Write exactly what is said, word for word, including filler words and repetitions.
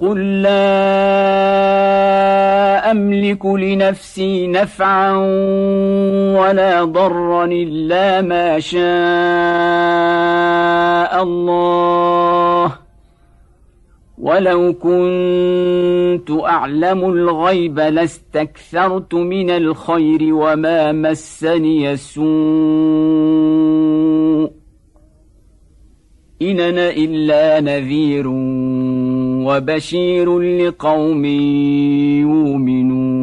قل لا أملك لنفسي نفعا ولا ضرا إلا ما شاء الله ولو كنت أعلم الغيب لاستكثرت من الخير وما مسني السوء إن أنا إلا نذير وبشير لقوم يؤمنون.